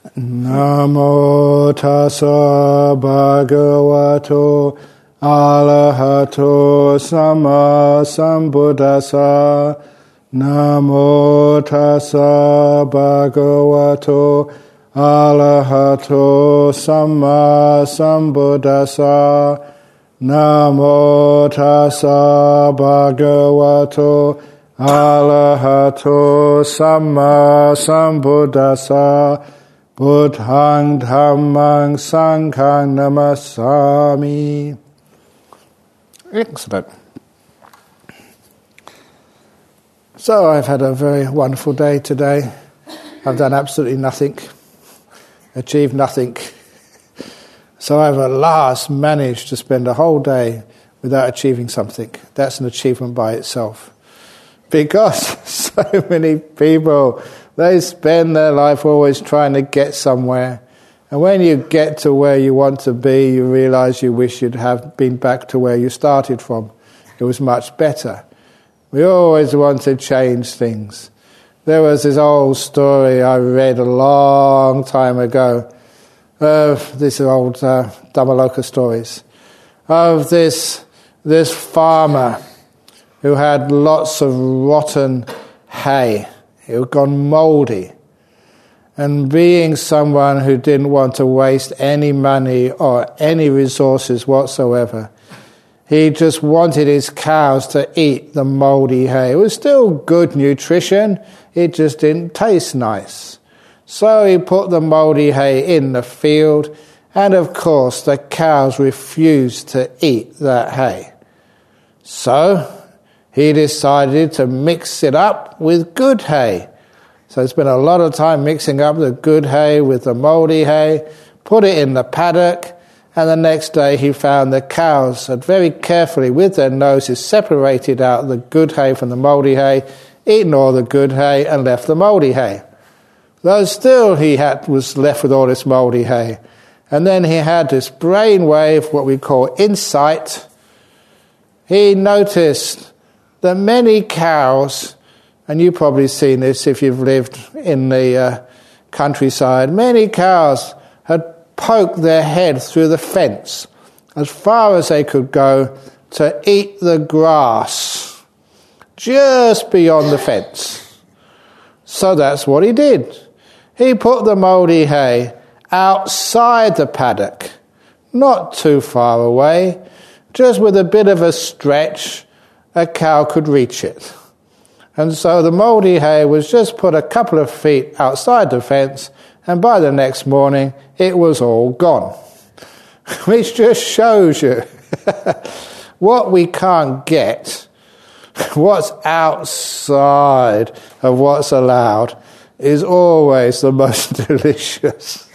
Namo tassa bhagavato arahato sama sambuddhassa. Namo tassa bhagavato arahato sama sambuddhassa. Namo tassa bhagavato arahato sama sambuddhassa. Buddhang dhammang sanghang namasami. Excellent. So I've had a very wonderful day today. I've done absolutely nothing, achieved nothing. So I've at last managed to spend a whole day without achieving something. That's an achievement by itself. Because so many people, they spend their life always trying to get somewhere. And when you get to where you want to be, you realize you wish you'd have been back to where you started from. It was much better. We always want to change things. There was this old story I read a long time ago, these are old Dhammaloka stories, of this farmer who had lots of rotten hay. It had gone mouldy. And being someone who didn't want to waste any money or any resources whatsoever, he just wanted his cows to eat the mouldy hay. It was still good nutrition, it just didn't taste nice. So he put the mouldy hay in the field, and of course the cows refused to eat that hay. So he decided to mix it up with good hay. So he spent a lot of time mixing up the good hay with the mouldy hay, put it in the paddock, and the next day he found the cows had very carefully, with their noses, separated out the good hay from the mouldy hay, eaten all the good hay, and left the mouldy hay. Though still was left with all this mouldy hay. And then he had this brainwave, what we call insight. He noticed that many cows, and you've probably seen this if you've lived in the countryside, many cows had poked their head through the fence as far as they could go to eat the grass just beyond the fence. So that's what he did. He put the mouldy hay outside the paddock, not too far away, just with a bit of a stretch, a cow could reach it. And so the mouldy hay was just put a couple of feet outside the fence, and by the next morning it was all gone. Which just shows you what we can't get, what's outside of what's allowed, is always the most delicious.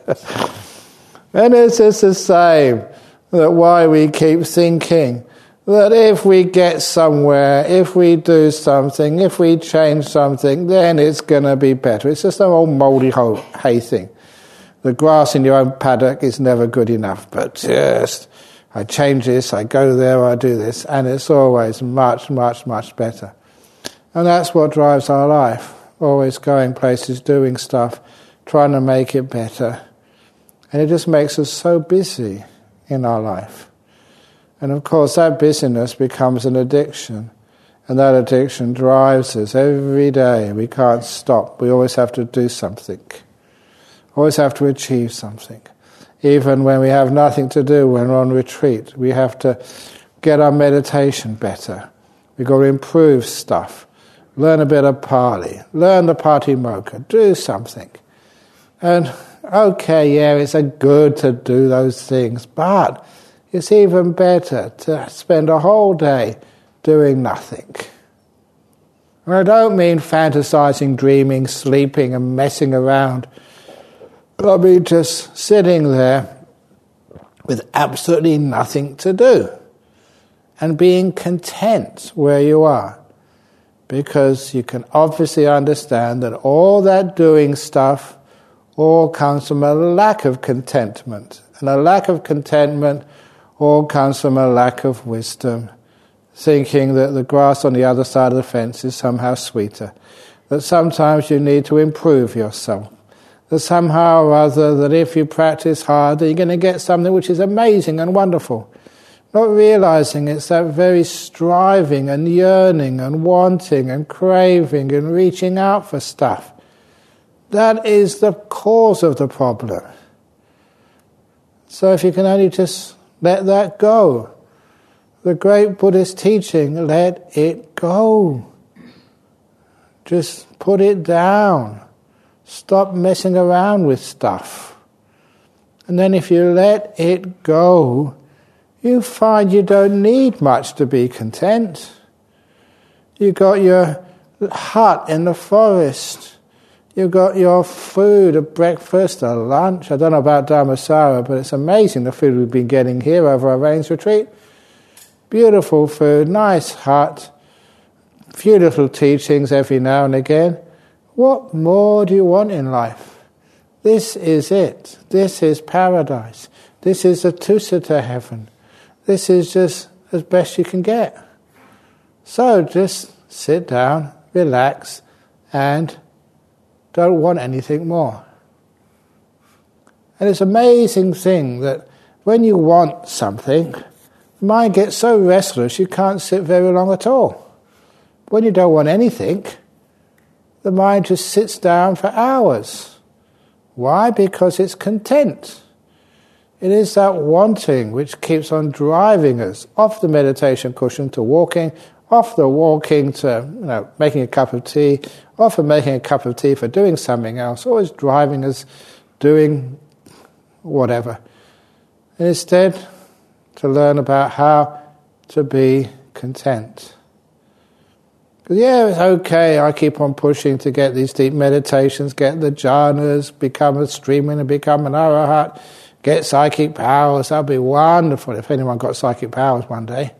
And it's just the same, that why we keep thinking that if we get somewhere, if we do something, if we change something, then it's going to be better. It's just an old mouldy hay thing. The grass in your own paddock is never good enough, but just, I change this, I go there, I do this, and it's always much, much, much better. And that's what drives our life, always going places, doing stuff, trying to make it better. And it just makes us so busy in our life. And of course that busyness becomes an addiction, and that addiction drives us every day. We can't stop. We always have to do something. Always have to achieve something. Even when we have nothing to do, when we're on retreat, we have to get our meditation better. We've got to improve stuff. Learn a bit of Pali. Learn the Patimokkha. Do something. And okay, yeah, it's good to do those things, but it's even better to spend a whole day doing nothing. And I don't mean fantasizing, dreaming, sleeping and messing around. I mean just sitting there with absolutely nothing to do and being content where you are. Because you can obviously understand that all that doing stuff all comes from a lack of contentment. And a lack of contentment all comes from a lack of wisdom, thinking that the grass on the other side of the fence is somehow sweeter, that sometimes you need to improve yourself, that somehow or other, that if you practice hard, that you're going to get something which is amazing and wonderful. Not realizing it's that very striving and yearning and wanting and craving and reaching out for stuff. That is the cause of the problem. So if you can only just let that go. The great Buddhist teaching, let it go. Just put it down. Stop messing around with stuff. And then if you let it go, you find you don't need much to be content. You got your hut in the forest. You've got your food at breakfast, at lunch. I don't know about Dharmasara, but it's amazing the food we've been getting here over our rains retreat. Beautiful food, nice hut, few little teachings every now and again. What more do you want in life? This is it. This is paradise. This is the Tusita heaven. This is just as best you can get. So just sit down, relax, and don't want anything more. And it's an amazing thing that when you want something, the mind gets so restless you can't sit very long at all. When you don't want anything, the mind just sits down for hours. Why? Because it's content. It is that wanting which keeps on driving us off the meditation cushion to walking, off the walking to making a cup of tea, off of making a cup of tea for doing something else, always driving us doing whatever. And instead, to learn about how to be content. Because it's okay, I keep on pushing to get these deep meditations, get the jhanas, become a streaming and become an arahat, get psychic powers. That'd be wonderful if anyone got psychic powers one day.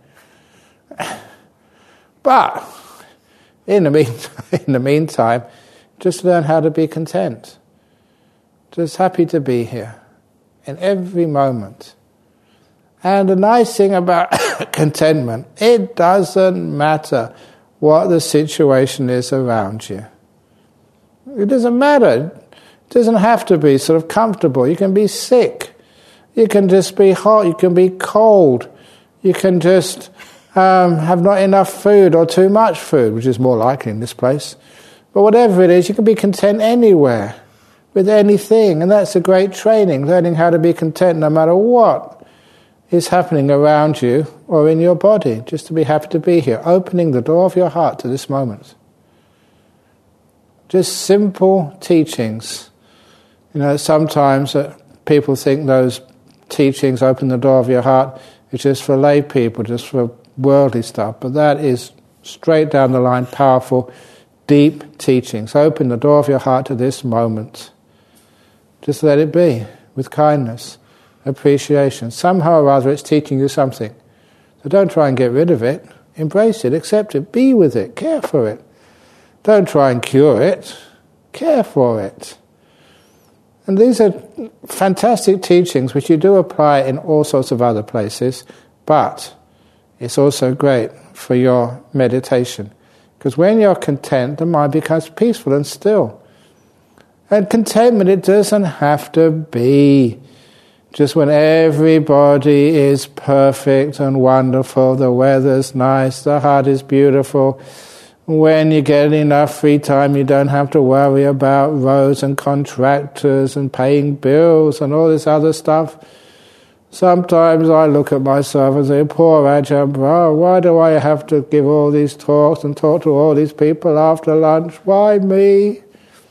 But in the meantime, just learn how to be content. Just happy to be here in every moment. And the nice thing about contentment, it doesn't matter what the situation is around you. It doesn't matter. It doesn't have to be sort of comfortable. You can be sick. You can just be hot. You can be cold. You can just have not enough food or too much food, which is more likely in this place. But whatever it is, you can be content anywhere, with anything. And that's a great training, learning how to be content no matter what is happening around you or in your body, just to be happy to be here, opening the door of your heart to this moment. Just simple teachings. Sometimes people think those teachings, open the door of your heart, is just for lay people, just for worldly stuff, but that is straight down the line, powerful, deep teachings. Open the door of your heart to this moment. Just let it be, with kindness, appreciation. Somehow or other it's teaching you something. So don't try and get rid of it. Embrace it, accept it, be with it, care for it. Don't try and cure it, care for it. And these are fantastic teachings which you do apply in all sorts of other places, but it's also great for your meditation. Because when you're content, the mind becomes peaceful and still. And contentment, it doesn't have to be just when everybody is perfect and wonderful, the weather's nice, the heart is beautiful. When you get enough free time, you don't have to worry about roads and contractors and paying bills and all this other stuff. Sometimes I look at myself and say, poor Ajahn Braha, why do I have to give all these talks and talk to all these people after lunch? Why me?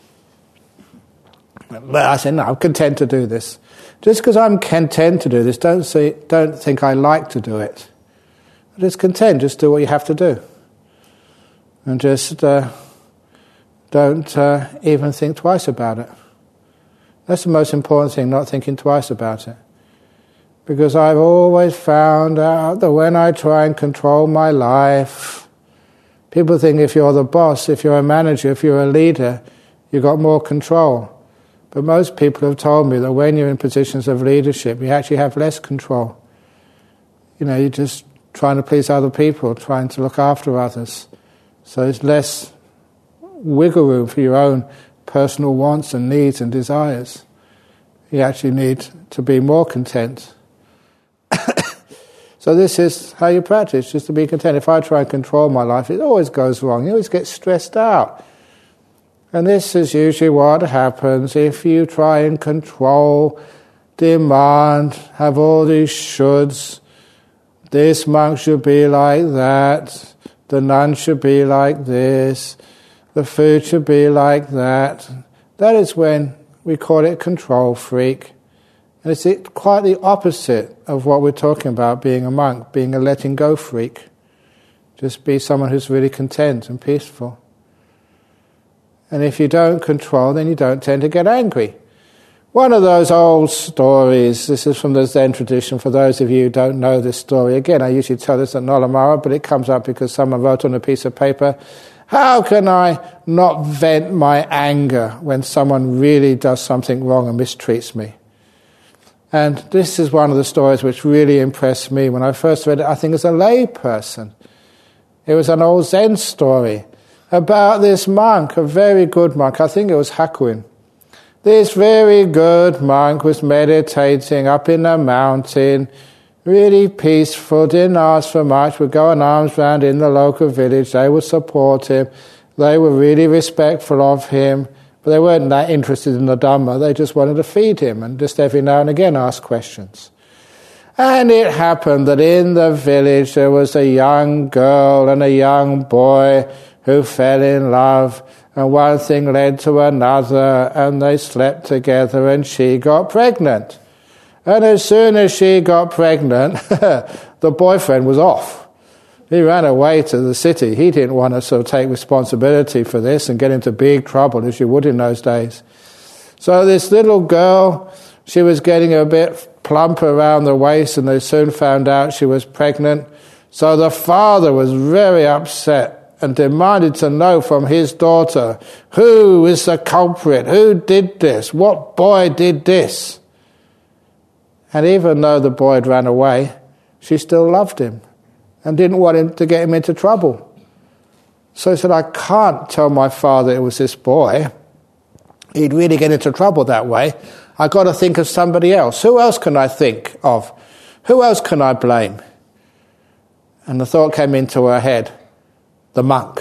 But I say, no, I'm content to do this. Just because I'm content to do this, don't think I like to do it. Just content, just do what you have to do. And just don't even think twice about it. That's the most important thing, not thinking twice about it. Because I've always found out that when I try and control my life, people think if you're the boss, if you're a manager, if you're a leader, you've got more control. But most people have told me that when you're in positions of leadership, you actually have less control. You're just trying to please other people, trying to look after others. So there's less wiggle room for your own personal wants and needs and desires. You actually need to be more content. So this is how you practice, just to be content. If I try and control my life, it always goes wrong. You always get stressed out. And this is usually what happens if you try and control, demand, have all these shoulds. This monk should be like that. The nun should be like this. The food should be like that. That is when we call it control freak. And it's quite the opposite of what we're talking about being a monk, being a letting go freak. Just be someone who's really content and peaceful. And if you don't control, then you don't tend to get angry. One of those old stories, this is from the Zen tradition, for those of you who don't know this story. Again, I usually tell this at Nolamara, but it comes up because someone wrote on a piece of paper, how can I not vent my anger when someone really does something wrong and mistreats me? And this is one of the stories which really impressed me. When I first read it, I think as a lay person. It was an old Zen story about this monk, a very good monk. I think it was Hakuin. This very good monk was meditating up in a mountain, really peaceful, didn't ask for much, would go on arms round in the local village. They would support him. They were really respectful of him. But they weren't that interested in the Dhamma, they just wanted to feed him and just every now and again ask questions. And it happened that in the village there was a young girl and a young boy who fell in love, and one thing led to another, and they slept together and she got pregnant. And as soon as she got pregnant, the boyfriend was off. He ran away to the city. He didn't want to sort of take responsibility for this and get into big trouble, as you would in those days. So this little girl, she was getting a bit plump around the waist, and they soon found out she was pregnant. So the father was very upset and demanded to know from his daughter, who is the culprit? Who did this? What boy did this? And even though the boy had ran away, she still loved him and didn't want him to get him into trouble. So he said, I can't tell my father it was this boy. He'd really get into trouble that way. I've got to think of somebody else. Who else can I think of? Who else can I blame? And the thought came into her head, the monk.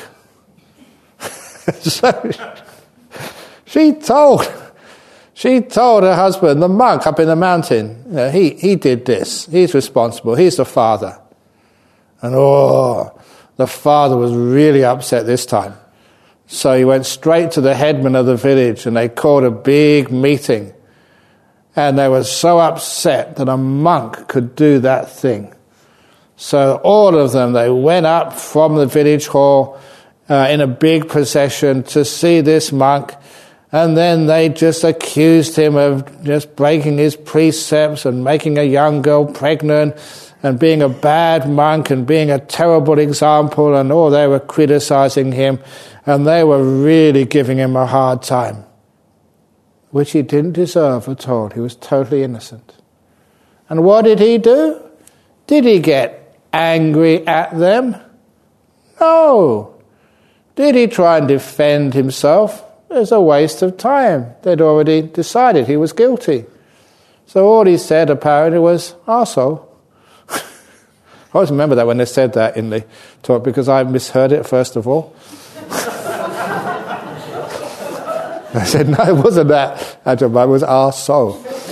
So she told her husband, the monk up in the mountain, you know, he did this. He's responsible. He's the father. And the father was really upset this time. So he went straight to the headman of the village, and they called a big meeting. And they were so upset that a monk could do that thing. So all of them, they went up from the village hall in a big procession to see this monk. And then they just accused him of just breaking his precepts and making a young girl pregnant and being a bad monk and being a terrible example, and they were criticizing him, and they were really giving him a hard time, which he didn't deserve at all. He was totally innocent. And what did he do? Did he get angry at them? No. Did he try and defend himself? It was a waste of time. They'd already decided he was guilty. So all he said apparently was, arsehole. I always remember that when they said that in the talk, because I misheard it first of all. I said, no, it wasn't that. It was arsehole.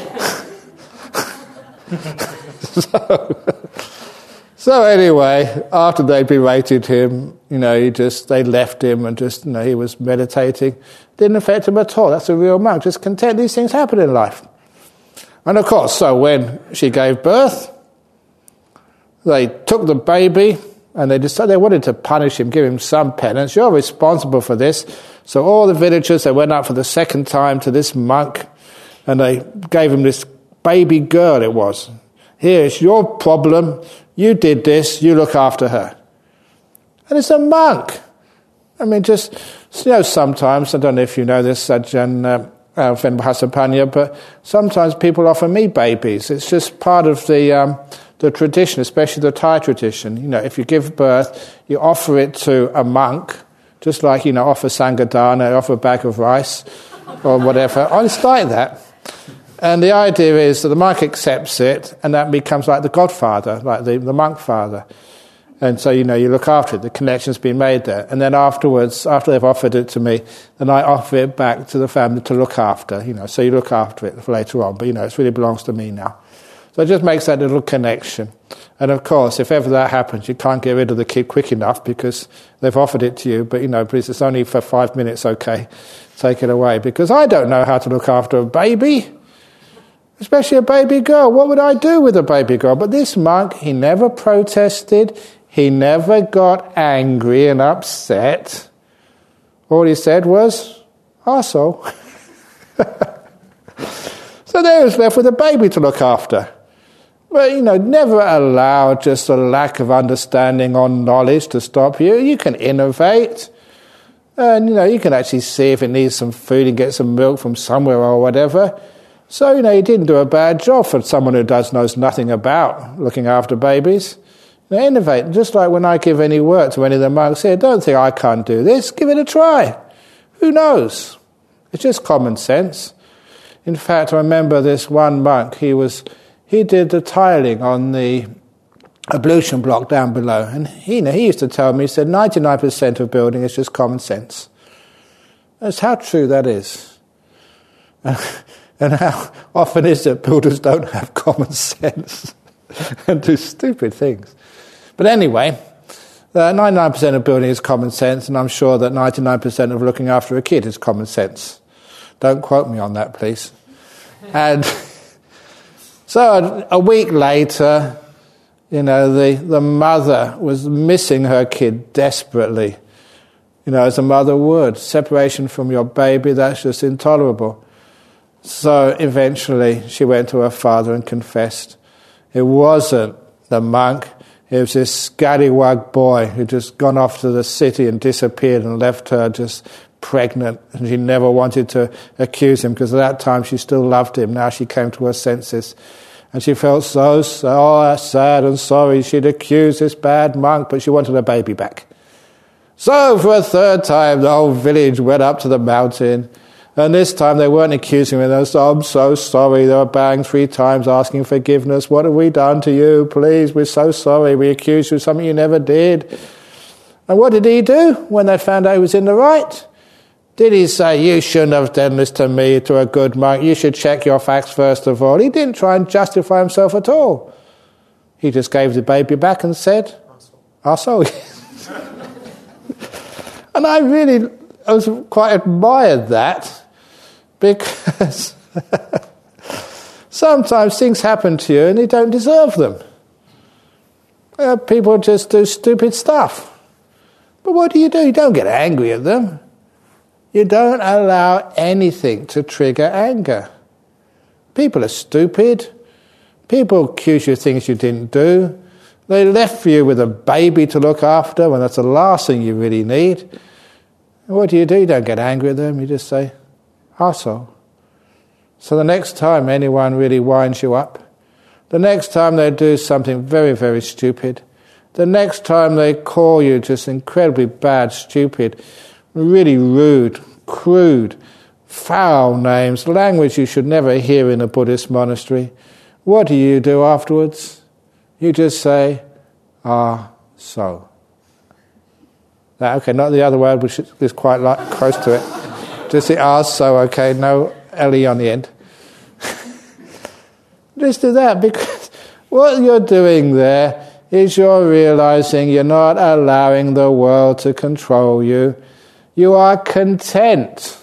So anyway, after they berated him, they left him and he was meditating. Didn't affect him at all. That's a real monk, just content. These things happen in life. And of course, so when she gave birth, they took the baby and they decided they wanted to punish him, give him some penance. You're responsible for this. So all the villagers, they went up for the second time to this monk, and they gave him this baby girl it was. Here, it's your problem. You did this. You look after her. And it's a monk. I mean, sometimes, I don't know if you know this, Ajahn Venbahasapanya, but sometimes people offer me babies. It's just part of the tradition, especially the Thai tradition. If you give birth, you offer it to a monk Just like, offer sangadana, offer a bag of rice or whatever. It's like that. And the idea is that the monk accepts it, and that becomes like the godfather, like the monk father. And so, you look after it. The connection's been made there. And then afterwards, after they've offered it to me, then I offer it back to the family to look after, So you look after it for later on. But, it really belongs to me now. So it just makes that little connection. And of course, if ever that happens, you can't get rid of the kid quick enough because they've offered it to you. But, please, it's only for 5 minutes, okay? Take it away. Because I don't know how to look after a baby. Especially a baby girl. What would I do with a baby girl? But this monk, he never protested. He never got angry and upset. All he said was, arsehole. So there he was left with a baby to look after. But, never allow just a lack of understanding or knowledge to stop you. You can innovate. And, you can actually see if it needs some food and get some milk from somewhere or whatever. So, you didn't do a bad job for someone who knows nothing about looking after babies. Innovate. Just like when I give any work to any of the monks here, don't think I can't do this. Give it a try. Who knows? It's just common sense. In fact, I remember this one monk, he did the tiling on the ablution block down below. And he used to tell me, he said, 99% of building is just common sense. That's how true that is. And how often is it builders don't have common sense and do stupid things. But anyway, 99% of building is common sense, and I'm sure that 99% of looking after a kid is common sense. Don't quote me on that, please. And so a week later, the mother was missing her kid desperately. As a mother would. Separation from your baby, that's just intolerable. So eventually she went to her father and confessed. It wasn't the monk. It was this scallywag boy who'd just gone off to the city and disappeared and left her just pregnant. And she never wanted to accuse him because at that time she still loved him. Now she came to her senses. And she felt so sad and sorry. She'd accused this bad monk, but she wanted her baby back. So for a third time, the whole village went up to the mountain. And this time they weren't accusing me. They said, I'm so sorry. They were banged 3 times asking forgiveness. What have we done to you? Please, we're so sorry. We accused you of something you never did. And what did he do when they found out he was in the right? Did he say, you shouldn't have done this to me, to a good monk. You should check your facts first of all. He didn't try and justify himself at all. He just gave the baby back and said, arsehole. And I was quite admired that. Because sometimes things happen to you and you don't deserve them. People just do stupid stuff. But what do? You don't get angry at them. You don't allow anything to trigger anger. People are stupid. People accuse you of things you didn't do. They left you with a baby to look after when that's the last thing you really need. And what do? You don't get angry at them. You just say, arsehole. So the next time anyone really winds you up, the next time they do something very, very stupid, the next time they call you just incredibly bad, stupid, really rude, crude, foul names, language you should never hear in a Buddhist monastery, what do you do afterwards? You just say, so. Okay, not the other word, which is quite close to it. Just the so, okay, no L-E on the end. Just do that, because what you're doing there is you're realizing you're not allowing the world to control you. You are content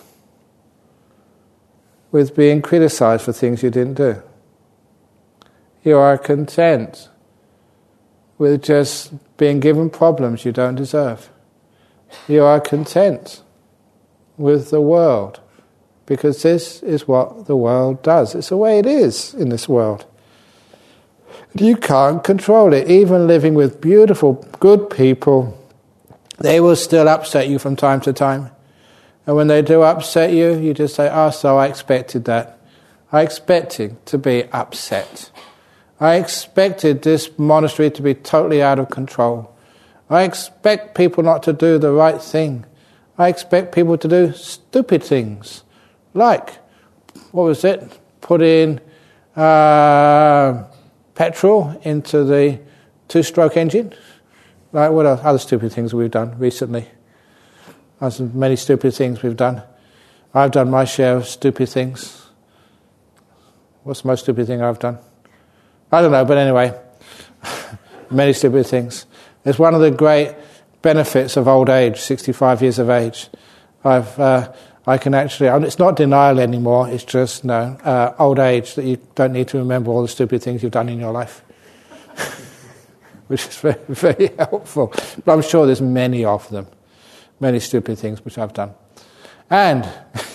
with being criticized for things you didn't do. You are content with just being given problems you don't deserve. You are content with the world, because this is what the world does. It's the way it is in this world. You can't control it. Even living with beautiful, good people, they will still upset you from time to time. And when they do upset you, you just say, so I expected that. I expected to be upset. I expected this monastery to be totally out of control. I expect people not to do the right thing. I expect people to do stupid things. Like, what was it? Put in petrol into the two-stroke engine. Like, what are other stupid things we've done recently? There's many stupid things we've done. I've done my share of stupid things. What's the most stupid thing I've done? I don't know, but anyway, many stupid things. It's one of the great benefits of old age, 65 years of age. I can actually, it's not denial anymore, it's just old age, that you don't need to remember all the stupid things you've done in your life. Which is very, very helpful. But I'm sure there's many of them, many stupid things which I've done. And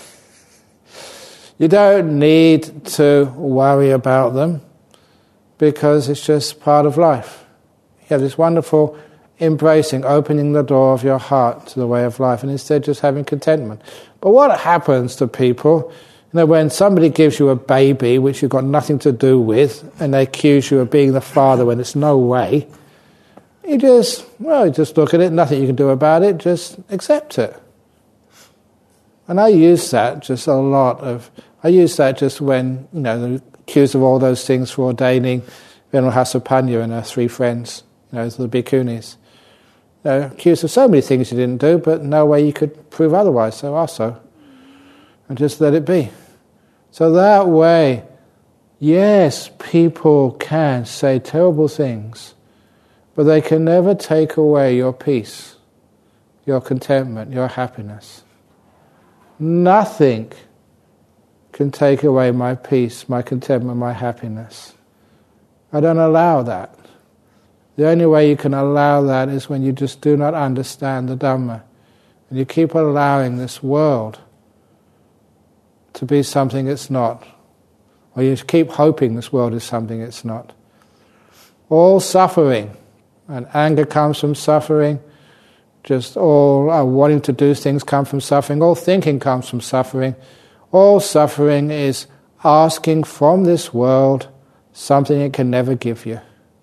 you don't need to worry about them because it's just part of life. You have this wonderful embracing, opening the door of your heart to the way of life, and instead just having contentment. But what happens to people, when somebody gives you a baby which you've got nothing to do with, and they accuse you of being the father when it's no way, you just look at it, nothing you can do about it, just accept it. And I use that just a lot I use that just when, they're accused of all those things for ordaining Venerable Hasapanya and her 3 friends, the bhikkhunis. They're accused of so many things you didn't do, but no way you could prove otherwise, so also. And just let it be. So that way, yes, people can say terrible things, but they can never take away your peace, your contentment, your happiness. Nothing can take away my peace, my contentment, my happiness. I don't allow that. The only way you can allow that is when you just do not understand the Dhamma. And you keep allowing this world to be something it's not. Or you keep hoping this world is something it's not. All suffering, and anger comes from suffering, just all wanting to do things come from suffering, all thinking comes from suffering. All suffering is asking from this world something it can never give you.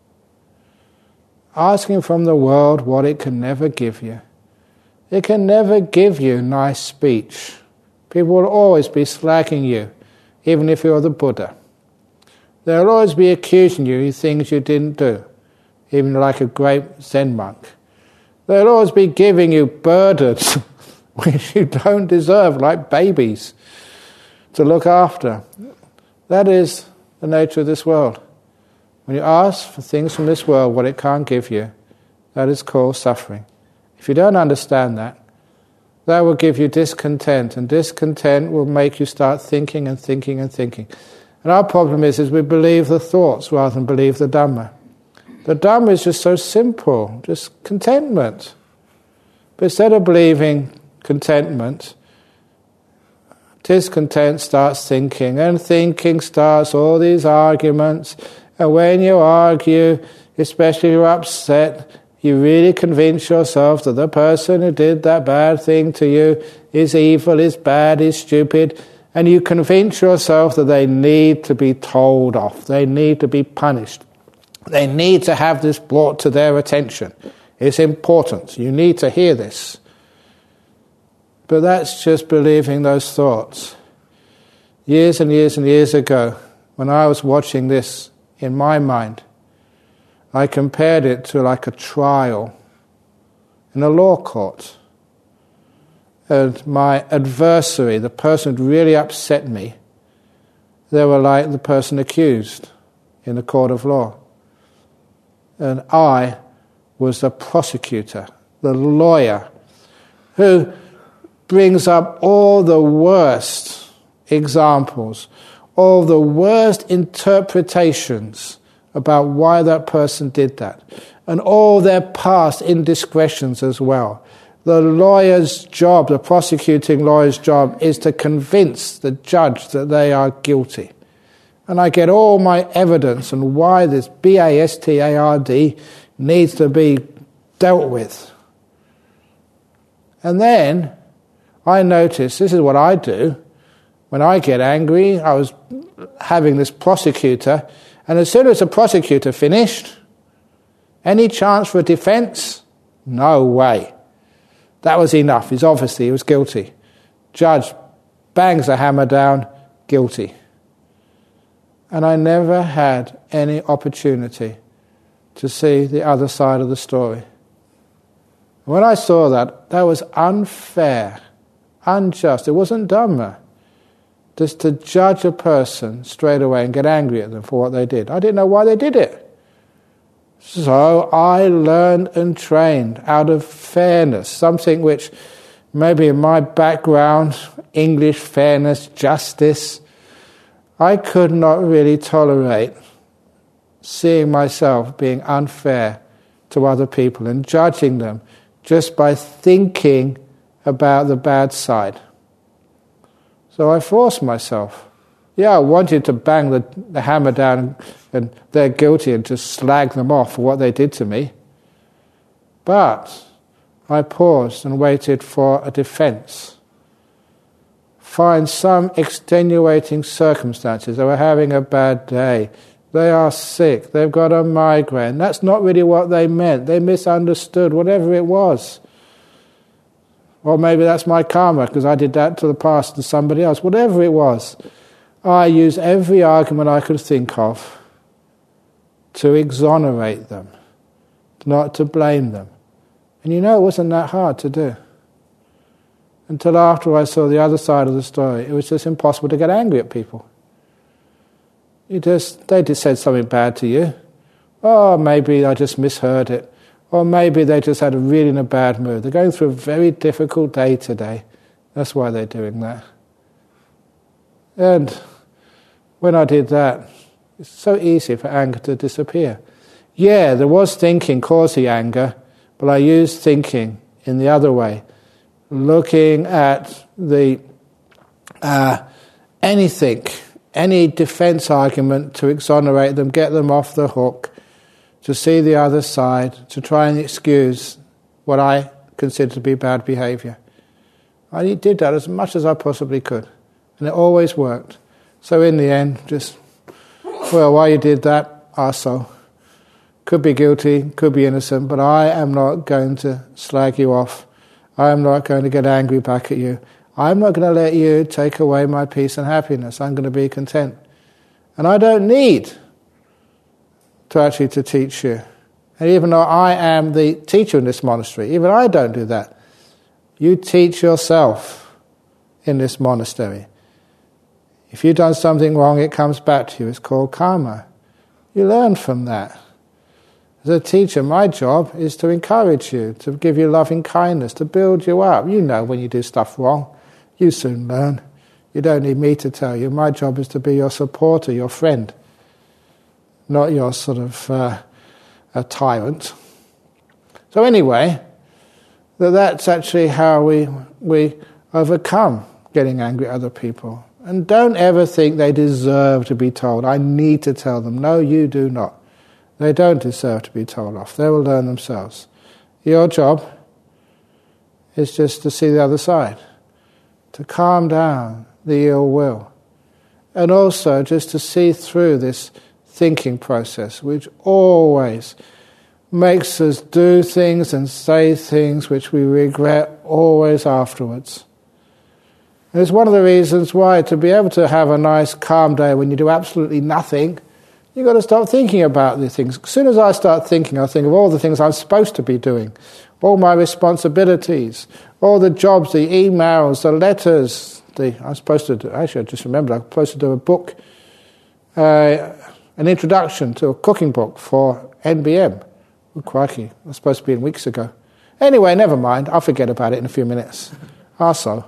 Asking from the world what it can never give you. It can never give you nice speech. People will always be slacking you, even if you're the Buddha. They'll always be accusing you of things you didn't do, even like a great Zen monk. They'll always be giving you burdens which you don't deserve, like babies, to look after. That is the nature of this world. When you ask for things from this world, what it can't give you, that is called suffering. If you don't understand that, that will give you discontent, and discontent will make you start thinking and thinking and thinking. And our problem is we believe the thoughts rather than believe the Dhamma. The Dhamma is just so simple, just contentment. But instead of believing contentment, discontent starts thinking, and thinking starts all these arguments. And when you argue, especially if you're upset, you really convince yourself that the person who did that bad thing to you is evil, is bad, is stupid, and you convince yourself that they need to be told off, they need to be punished, they need to have this brought to their attention. It's important, you need to hear this. But that's just believing those thoughts. Years and years and years ago, when I was watching this in my mind, I compared it to like a trial in a law court. And my adversary, the person who really upset me, they were like the person accused in the court of law. And I was the prosecutor, the lawyer, who brings up all the worst examples, all the worst interpretations about why that person did that, and all their past indiscretions as well. The lawyer's job, the prosecuting lawyer's job, is to convince the judge that they are guilty. And I get all my evidence on why this bastard needs to be dealt with. And then I notice, this is what I do. When I get angry, I was having this prosecutor, and as soon as the prosecutor finished, any chance for a defense? No way. That was enough. He was guilty. Judge bangs the hammer down, guilty. And I never had any opportunity to see the other side of the story. When I saw that, that was unfair, unjust. It wasn't Dhamma. Just to judge a person straight away and get angry at them for what they did. I didn't know why they did it. So I learned and trained out of fairness, something which maybe in my background, English, fairness, justice, I could not really tolerate seeing myself being unfair to other people and judging them just by thinking about the bad side. So I forced myself. Yeah, I wanted to bang the hammer down and they're guilty and just slag them off for what they did to me. But I paused and waited for a defense. Find some extenuating circumstances. They were having a bad day. They are sick. They've got a migraine. That's not really what they meant. They misunderstood, whatever it was. Or maybe that's my karma, because I did that to the past to somebody else. Whatever it was, I used every argument I could think of to exonerate them, not to blame them. And it wasn't that hard to do. Until after I saw the other side of the story, it was just impossible to get angry at people. They just said something bad to you. Oh, maybe I just misheard it. Or maybe they just had a really in a bad mood. They're going through a very difficult day today. That's why they're doing that. And when I did that, it's so easy for anger to disappear. Yeah, there was thinking caused the anger, but I used thinking in the other way. Looking at the anything, any defense argument to exonerate them, get them off the hook, to see the other side, to try and excuse what I consider to be bad behaviour. I did that as much as I possibly could, and it always worked. So in the end, just, well, why you did that, arsehole. Could be guilty, could be innocent, but I am not going to slag you off. I am not going to get angry back at you. I'm not going to let you take away my peace and happiness. I'm going to be content. And I don't need to teach you. And even though I am the teacher in this monastery, even I don't do that. You teach yourself in this monastery. If you've done something wrong, it comes back to you. It's called karma. You learn from that. As a teacher, my job is to encourage you, to give you loving kindness, to build you up. You know when you do stuff wrong. You soon learn. You don't need me to tell you. My job is to be your supporter, your friend, not your sort of a tyrant. So anyway, that's actually how we overcome getting angry at other people. And don't ever think they deserve to be told. I need to tell them. No, you do not. They don't deserve to be told off. They will learn themselves. Your job is just to see the other side, to calm down the ill will, and also just to see through this thinking process, which always makes us do things and say things which we regret always afterwards. And it's one of the reasons why, to be able to have a nice calm day when you do absolutely nothing, you've got to start thinking about these things. As soon as I start thinking, I think of all the things I'm supposed to be doing, all my responsibilities, all the jobs, the emails, the letters. I'm supposed to do, actually, I just remembered, I'm supposed to do a book, an introduction to a cooking book for NBM. Oh, crikey, it was supposed to be in weeks ago. Anyway, never mind, I'll forget about it in a few minutes. Also.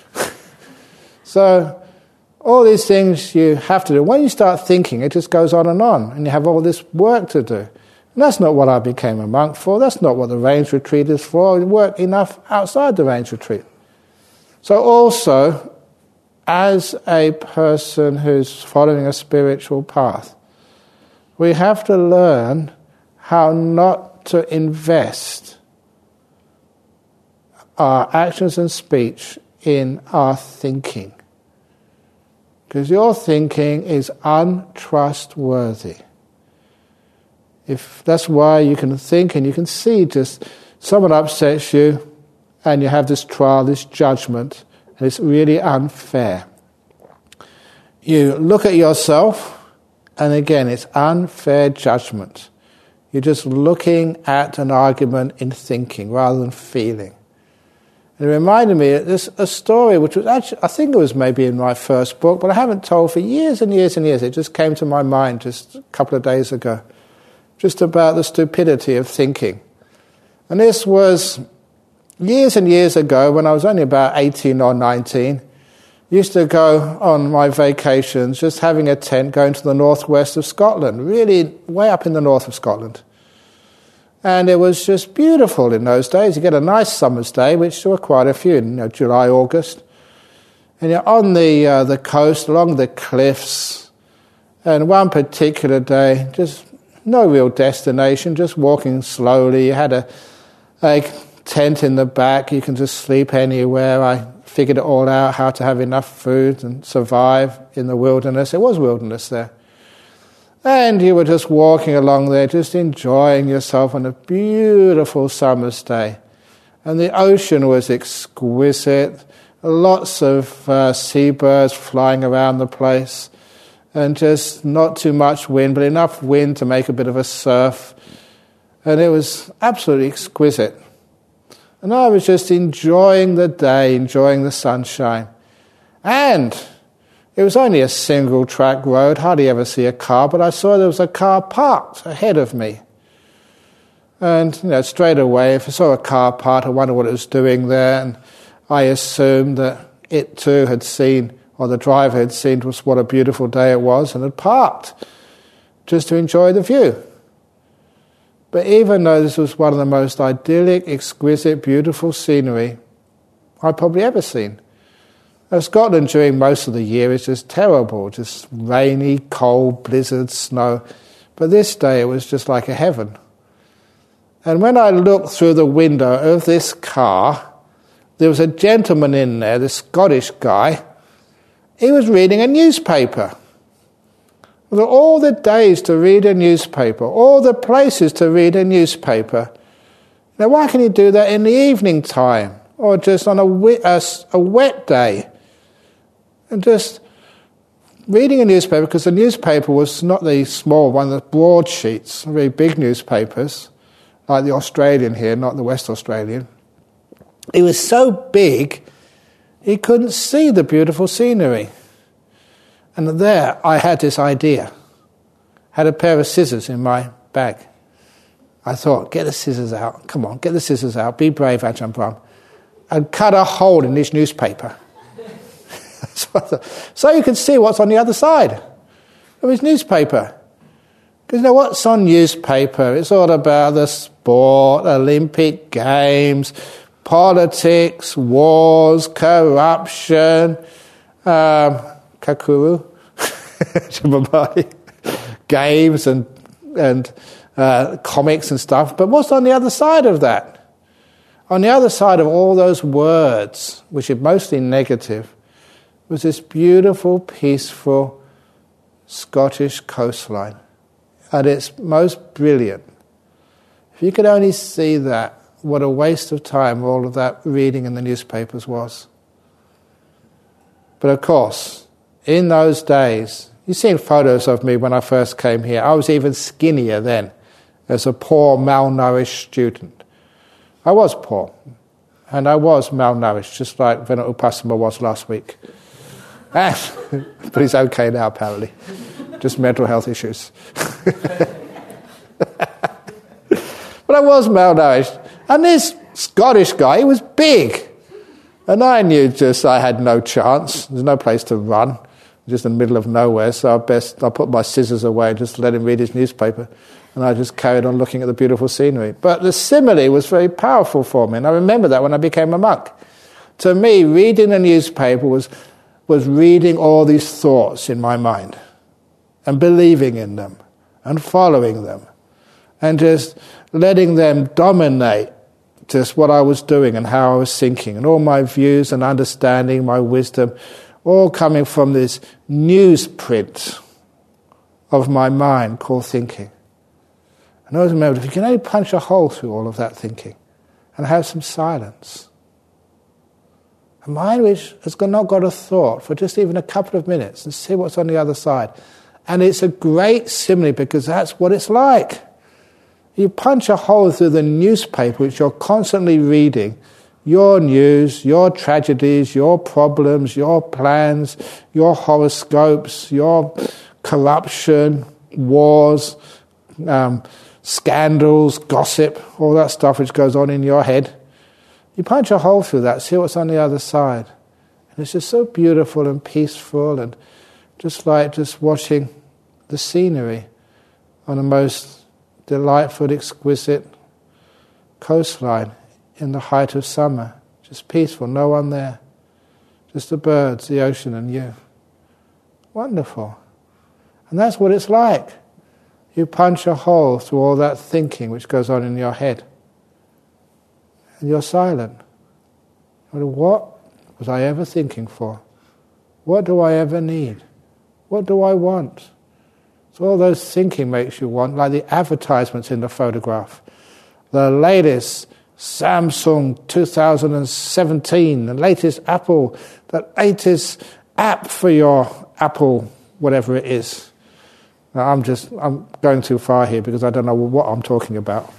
So, all these things you have to do. When you start thinking, it just goes on, and you have all this work to do. And that's not what I became a monk for. That's not what the range retreat is for. I work enough outside the range retreat. So also, as a person who's following a spiritual path, we have to learn how not to invest our actions and speech in our thinking. Because your thinking is untrustworthy. If that's why you can think and you can see just someone upsets you and you have this trial, this judgment, and it's really unfair. You look at yourself, and again, it's unfair judgment. You're just looking at an argument in thinking rather than feeling. It reminded me of a story which was actually, I think it was maybe in my first book, but I haven't told for years and years and years. It just came to my mind just a couple of days ago, just about the stupidity of thinking. And this was years and years ago when I was only about 18 or 19. Used to go on my vacations, just having a tent, going to the northwest of Scotland, really way up in the north of Scotland. And it was just beautiful in those days. You get a nice summer's day, which there were quite a few, July, August. And you're on the coast, along the cliffs. And one particular day, just no real destination, just walking slowly. You had a tent in the back. You can just sleep anywhere. I figured it all out, how to have enough food and survive in the wilderness. It was wilderness there. And you were just walking along there, just enjoying yourself on a beautiful summer's day. And the ocean was exquisite, lots of seabirds flying around the place, and just not too much wind, but enough wind to make a bit of a surf. And it was absolutely exquisite. And I was just enjoying the day, enjoying the sunshine. And it was only a single track road, hardly ever see a car, but I saw there was a car parked ahead of me. And, straight away, if I saw a car parked, I wondered what it was doing there, and I assumed that it too had seen, or the driver had seen just what a beautiful day it was, and had parked just to enjoy the view. But even though this was one of the most idyllic, exquisite, beautiful scenery I've probably ever seen, Scotland during most of the year is just terrible, just rainy, cold, blizzard, snow. But this day it was just like a heaven. And when I looked through the window of this car, there was a gentleman in there, this Scottish guy. He was reading a newspaper. All the days to read a newspaper, all the places to read a newspaper. Now, why can you do that in the evening time or just on a wet day? And just reading a newspaper, because the newspaper was not the small one, the broadsheets, very big newspapers, like the Australian here, not the West Australian. It was so big, he couldn't see the beautiful scenery. And there I had this idea. Had a pair of scissors in my bag. I thought, get the scissors out. Come on, get the scissors out. Be brave, Ajahn Brahm. And cut a hole in this newspaper. So you can see what's on the other side of his newspaper. Because what's on newspaper? It's all about the sport, Olympic Games, politics, wars, corruption, kakuru, games and comics and stuff. But what's on the other side of that? On the other side of all those words, which are mostly negative, was this beautiful, peaceful Scottish coastline. At its most brilliant. If you could only see that, what a waste of time all of that reading in the newspapers was. But of course, in those days, you've seen photos of me when I first came here. I was even skinnier then, as a poor, malnourished student. I was poor, and I was malnourished, just like Venerable Upasama was last week. But he's okay now, apparently. Just mental health issues. But I was malnourished. And this Scottish guy, he was big. And I knew I had no chance. There's no place to run. Just in the middle of nowhere. So I put my scissors away and just let him read his newspaper. And I just carried on looking at the beautiful scenery. But the simile was very powerful for me. And I remember that when I became a monk. To me, reading a newspaper was reading all these thoughts in my mind. And believing in them. And following them. And just letting them dominate just what I was doing and how I was thinking. And all my views and understanding, my wisdom, all coming from this newsprint of my mind called thinking. And I always remembered, if you can only punch a hole through all of that thinking and have some silence A mind which has not got a thought for just even a couple of minutes and see what's on the other side. And it's a great simile because that's what it's like. You punch a hole through the newspaper which you're constantly reading, your news, your tragedies, your problems, your plans, your horoscopes, your corruption, wars, scandals, gossip, all that stuff which goes on in your head. You punch a hole through that, see what's on the other side. And it's just so beautiful and peaceful and just like just watching the scenery on a most delightful, exquisite coastline in the height of summer. Just peaceful, no one there. Just the birds, the ocean and you. Wonderful. And that's what it's like. You punch a hole through all that thinking which goes on in your head. And you're silent. What was I ever thinking for? What do I ever need? What do I want? So all those thinking makes you want, like the advertisements in the photograph. The latest Samsung 2017, the latest Apple, the latest app for your Apple, whatever it is. Now I'm going too far here because I don't know what I'm talking about.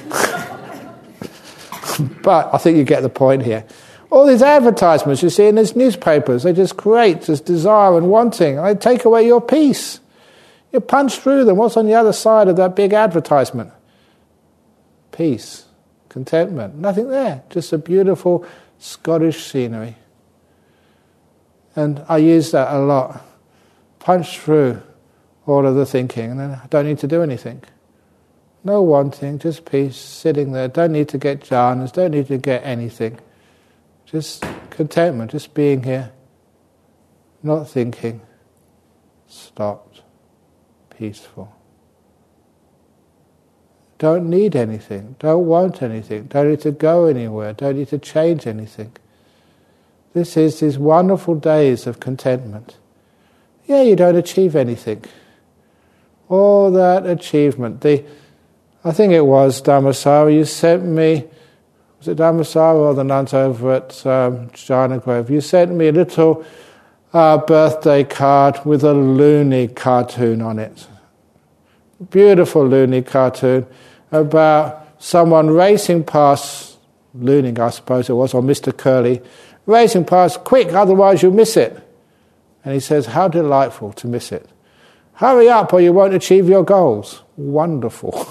But I think you get the point here. All these advertisements you see in these newspapers, they just create this desire and wanting, and they take away your peace. You punch through them. What's on the other side of that big advertisement? Peace, contentment, nothing there. Just a beautiful Scottish scenery. And I use that a lot. Punch through all of the thinking, and then I don't need to do anything. No wanting, just peace, sitting there. Don't need to get jhanas, don't need to get anything. Just contentment, just being here, not thinking, stopped, peaceful. Don't need anything, don't want anything, don't need to go anywhere, don't need to change anything. This is these wonderful days of contentment. Yeah, you don't achieve anything. All that achievement, I think it was Dhammasara, you sent me, was it Dhammasara or the nuns over at Jhana Grove? You sent me a little birthday card with a loony cartoon on it. Beautiful loony cartoon about someone racing past, looning I suppose it was, or Mr. Curly, racing past, quick, otherwise you'll miss it. And he says, how delightful to miss it. Hurry up or you won't achieve your goals. Wonderful.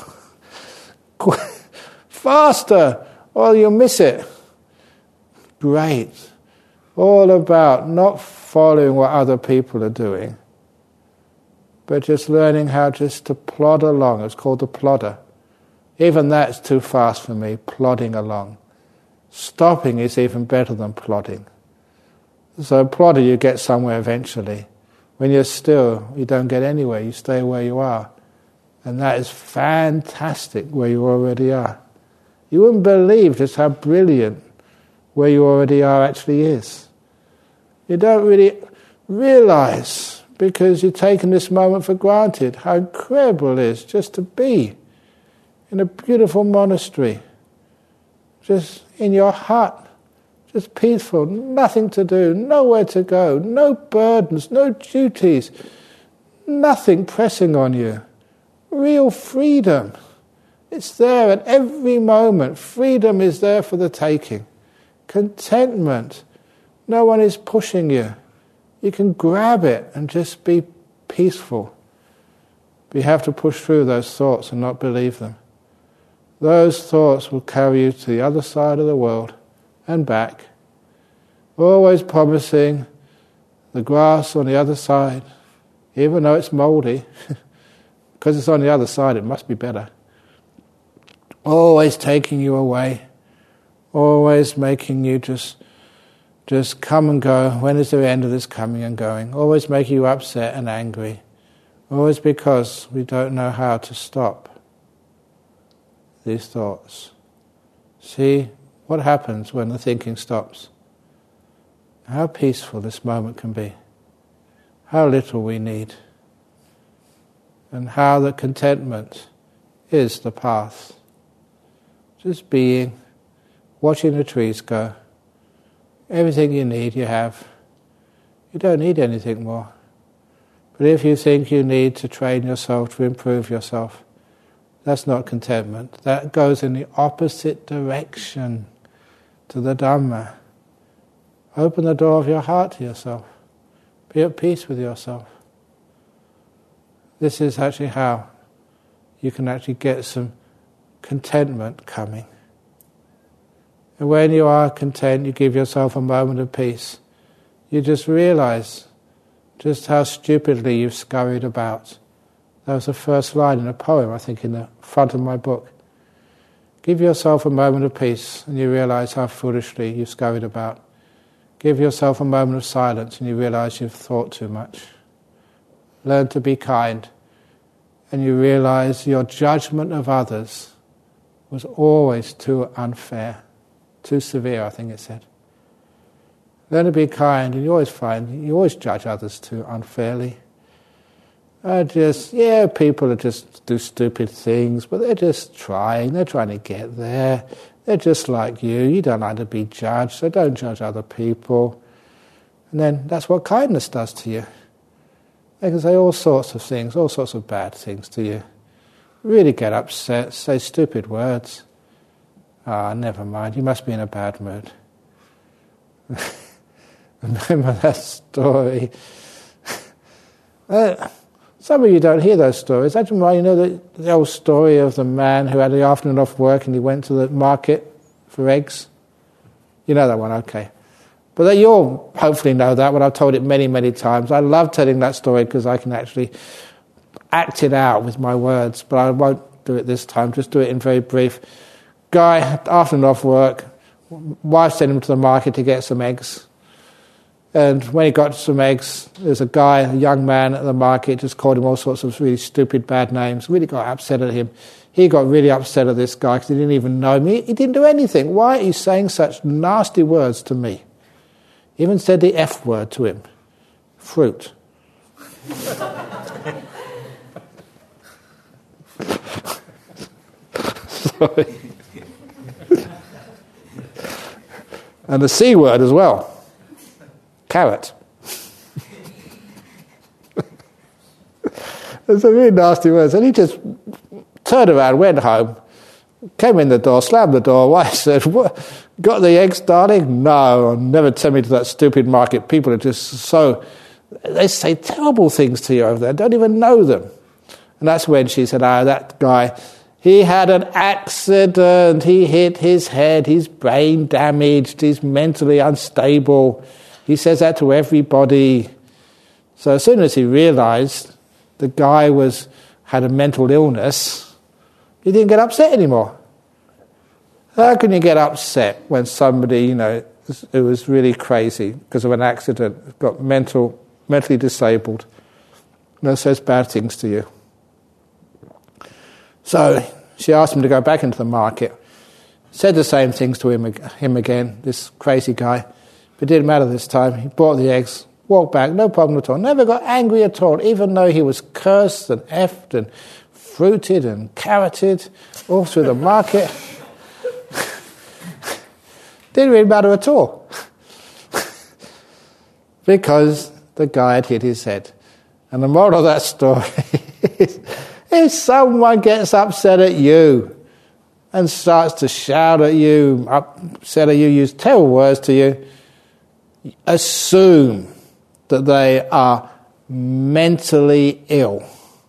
Faster or you'll miss it. Great. All about not following what other people are doing, but just learning how just to plod along. It's called the plodder. Even that's too fast for me, plodding along. Stopping is even better than plodding. So plodder, you get somewhere eventually. When you're still, you don't get anywhere. You stay where you are. And that is fantastic where you already are. You wouldn't believe just how brilliant where you already are actually is. You don't really realize, because you've taken this moment for granted, how incredible it is just to be in a beautiful monastery, just in your hut, just peaceful, nothing to do, nowhere to go, no burdens, no duties, nothing pressing on you. Real freedom. It's there at every moment. Freedom is there for the taking. Contentment. No one is pushing you. You can grab it and just be peaceful. But you have to push through those thoughts and not believe them. Those thoughts will carry you to the other side of the world and back. Always promising the grass on the other side, even though it's mouldy. Because it's on the other side, it must be better. Always taking you away. Always making you just come and go. When is the end of this coming and going? Always making you upset and angry. Always because we don't know how to stop these thoughts. See what happens when the thinking stops. How peaceful this moment can be. How little we need. And how the contentment is the path. Just being, watching the trees go. Everything you need, you have. You don't need anything more. But if you think you need to train yourself to improve yourself, that's not contentment. That goes in the opposite direction to the Dhamma. Open the door of your heart to yourself. Be at peace with yourself. This is actually how you can actually get some contentment coming. And when you are content, you give yourself a moment of peace. You just realize just how stupidly you've scurried about. That was the first line in a poem, I think, in the front of my book. Give yourself a moment of peace and you realize how foolishly you've scurried about. Give yourself a moment of silence and you realize you've thought too much. Learn to be kind and you realize your judgment of others was always too unfair, too severe, I think it said. Learn to be kind and you always judge others too unfairly. People just do stupid things, but they're just trying to get there. They're just like you. You don't like to be judged, so don't judge other people. And then that's what kindness does to you. They can say all sorts of things, all sorts of bad things to you. Really get upset, say stupid words. Never mind, you must be in a bad mood. Remember that story? Some of you don't hear those stories. That's why you know the old story of the man who had the afternoon off work and he went to the market for eggs. You know that one, okay. But you all hopefully know that one. I've told it many, many times. I love telling that story because I can actually act it out with my words, but I won't do it this time. Just do it in very brief. Guy, afternoon off work, wife sent him to the market to get some eggs. And when he got some eggs, there's a young man at the market, just called him all sorts of really stupid, bad names, really got upset at him. He got really upset at this guy because he didn't even know me. He didn't do anything. Why are you saying such nasty words to me? He even said the F word to him. Fruit. Sorry. And the C word as well. Carrot. It's a really nasty words. And he just turned around, went home, came in the door, slammed the door. Wife said, "What? Got the eggs, darling?" "No, never send me to that stupid market. People are just so... They say terrible things to you over there. Don't even know them." And that's when she said, that guy, he had an accident. He hit his head. He's brain damaged. He's mentally unstable. He says that to everybody. So as soon as he realized the guy had a mental illness, he didn't get upset anymore. How can you get upset when somebody, who was really crazy because of an accident, got mentally disabled, says bad things to you? So she asked him to go back into the market, said the same things to him again, this crazy guy. It didn't matter this time. He bought the eggs, walked back, no problem at all. Never got angry at all, even though he was cursed and effed and fruited and carroted all through the market. Didn't really matter at all. Because the guy had hit his head. And the moral of that story is, if someone gets upset at you and starts to shout at you, upset at you, use terrible words to you, assume that they are mentally ill,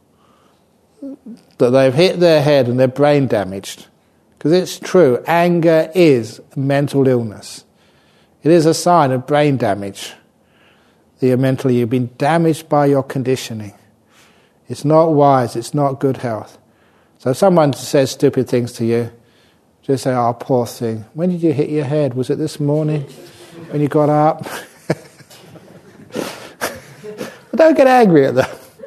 that they've hit their head and they're brain damaged. Because it's true, anger is mental illness. It is a sign of brain damage. You've been damaged by your conditioning. It's not wise, it's not good health. So if someone says stupid things to you, just say, "Oh, poor thing. When did you hit your head? Was it this morning? When you got up?" But don't get angry at them.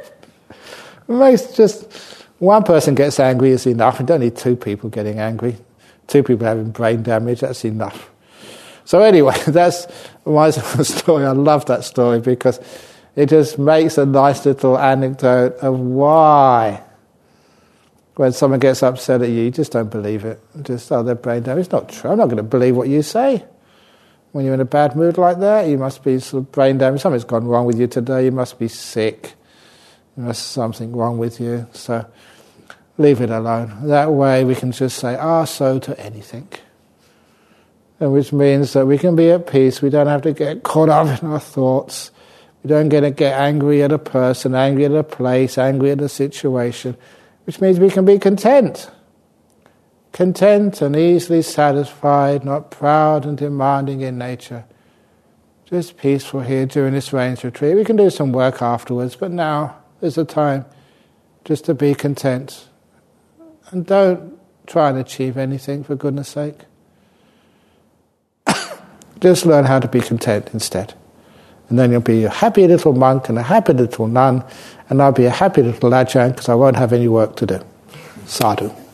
Just one person gets angry is enough. You don't need two people getting angry. Two people having brain damage, that's enough. So anyway, that's my story. I love that story because it just makes a nice little anecdote of why when someone gets upset at you, you just don't believe it. They're brain damaged. It's not true. I'm not going to believe what you say. When you're in a bad mood like that, you must be sort of brain damaged. Something's gone wrong with you today. You must be sick. There's something wrong with you. So leave it alone. That way we can just say, so to anything. And which means that we can be at peace. We don't have to get caught up in our thoughts. We don't get angry at a person, angry at a place, angry at a situation. Which means we can be content. Content and easily satisfied, not proud and demanding in nature. Just peaceful here during this rains retreat. We can do some work afterwards, but now is the time just to be content. And don't try and achieve anything, for goodness sake. Just learn how to be content instead. And then you'll be a happy little monk and a happy little nun, and I'll be a happy little Ajahn because I won't have any work to do. Sadhu.